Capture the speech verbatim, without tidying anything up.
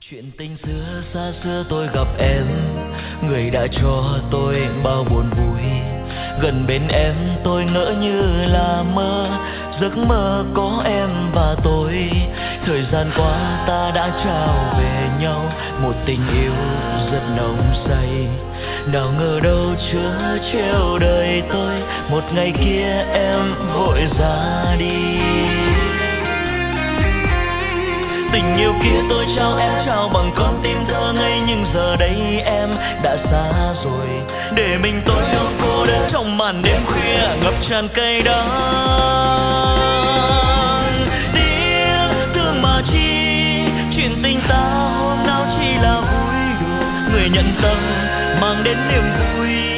Chuyện tình xưa xa xưa tôi gặp em, người đã cho tôi bao buồn vui. Gần bên em tôi ngỡ như là mơ, giấc mơ có em và tôi. Thời gian qua ta đã trao về nhau một tình yêu rất nồng say. Nào ngờ đâu chứa trêu đời tôi, một ngày kia em vội ra đi. Tình yêu kia tôi trao em trao bằng con tim thơ ngây, nhưng giờ đây em đã xa rồi. Để mình tôi cho cô đơn trong màn đêm khuya ngập tràn cay đắng. Tiếc thương mà chi, chuyện tình ta hôm nào chỉ là vui đùa. Người nhận tâm mang đến niềm vui,